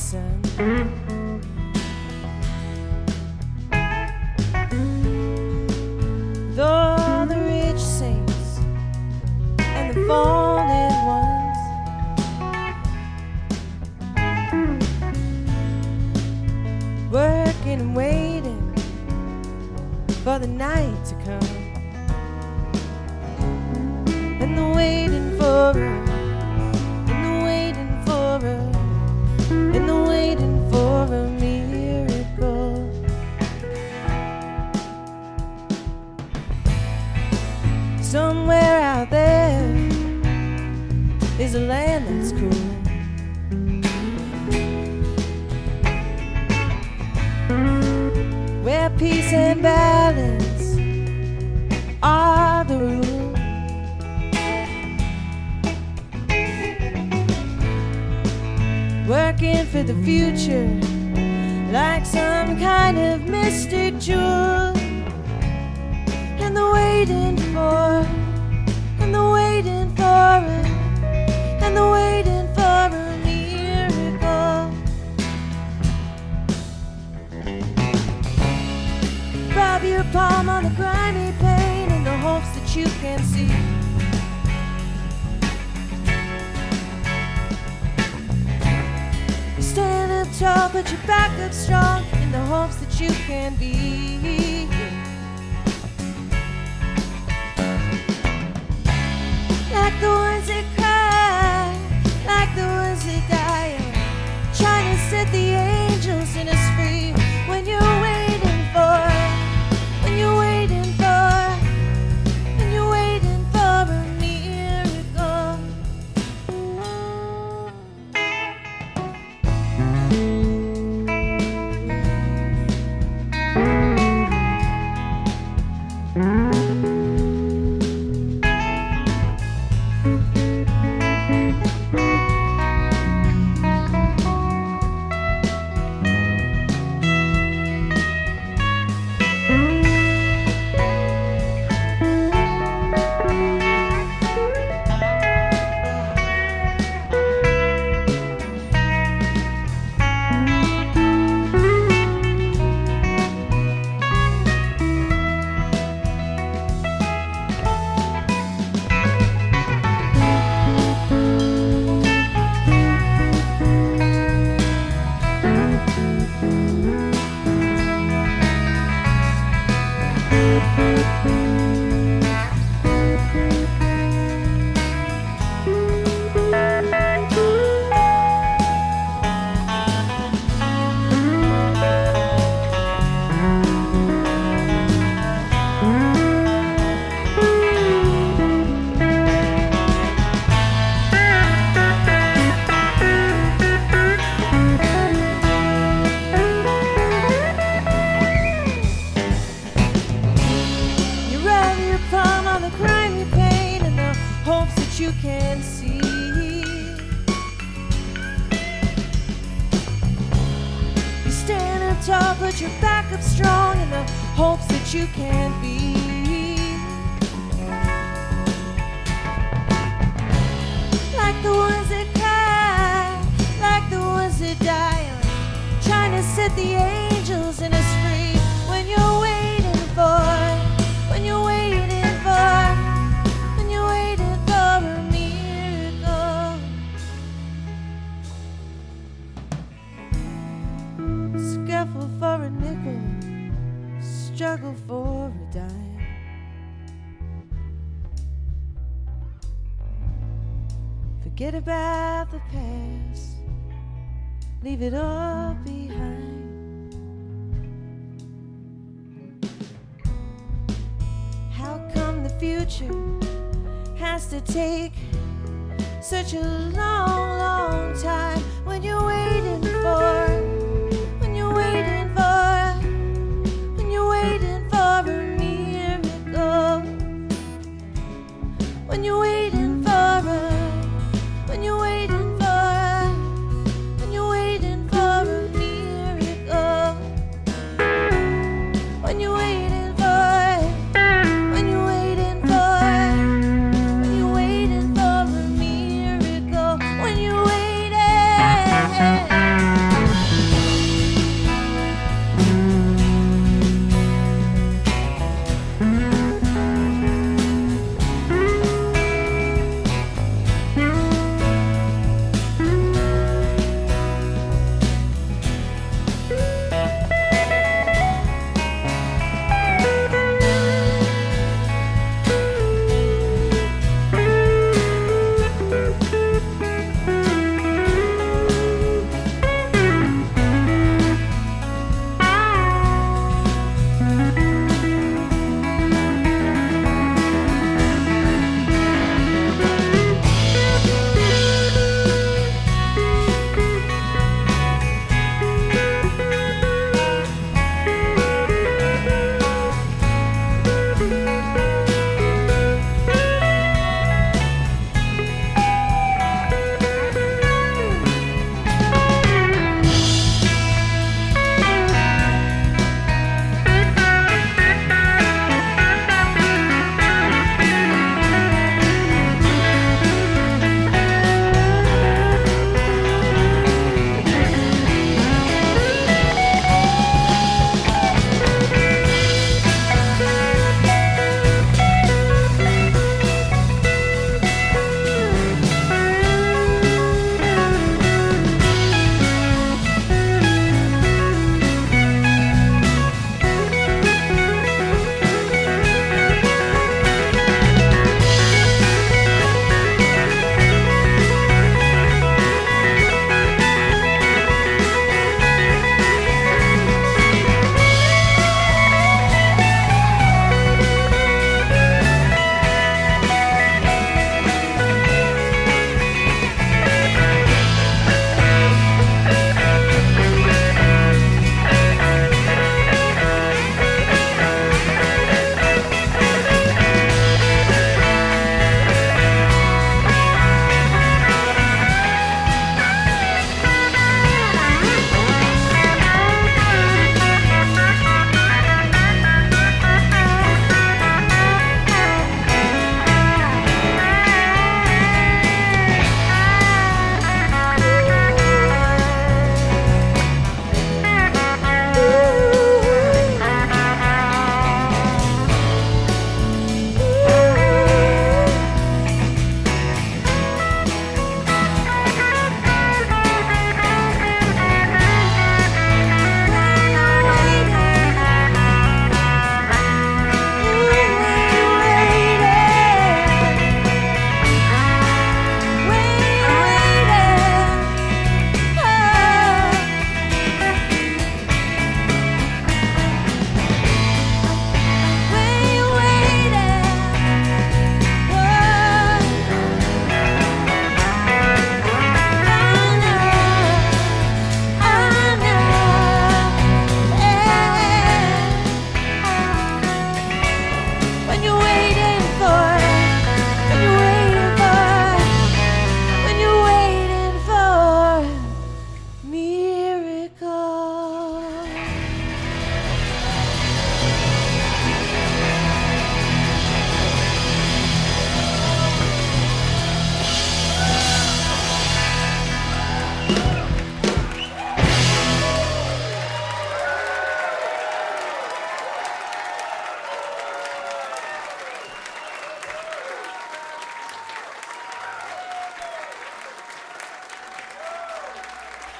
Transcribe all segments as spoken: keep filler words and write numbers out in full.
listen. Though the rich saints and the fallen ones working and waiting for the night to come, and the waiting for her, and the waiting for her, and the waiting for a miracle. Somewhere out there is a land that's cool, where peace and balance are the rule. Working for the future like some kind of mystic jewel, and the waiting for, and the waiting for a, and the waiting for a miracle. Rub your palm on the grimy pane in the hopes that you can see. Stand up tall, put your back up strong in the hopes that you can be. Like the ones that cry, like the ones that die, trying to set the angels in us free. When you're waiting for, when you're waiting for, when you're waiting for a miracle. You can see. You stand up tall, put your back up strong in the hopes that you can be. Like the ones that cry, like the ones that die, trying to set the angels in us free. When you're waiting for, when you're waiting for, when you're waiting for a miracle. Scuffle for a nickel, struggle for a dime. Forget about the past, leave it all behind. How come the future has to take such a long, long time? When you're waiting for, when you're waiting for, when you're waiting for a miracle. When you're waiting for a, when you're waiting for, when you're waiting for a miracle. When you're waiting for, when you're waiting for, when you're waiting for a miracle. When you're waiting.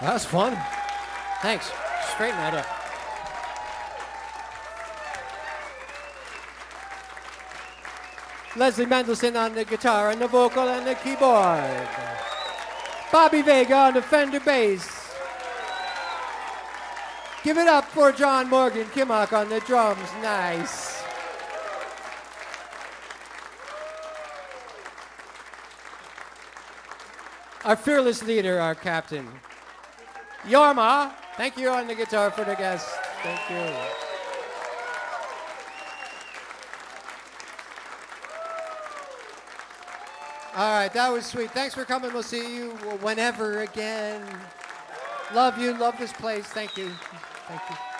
That was fun. Thanks. Straighten that up. Leslie Mendelson on the guitar and the vocal and the keyboard. Bobby Vega on the Fender bass. Give it up for John Morgan Kimmock on the drums. Nice. Our fearless leader, our captain, Jorma. Thank you on the guitar for the guest. Thank you. All right, that was sweet. Thanks for coming. We'll see you whenever again. Love you. Love this place. Thank you. Thank you.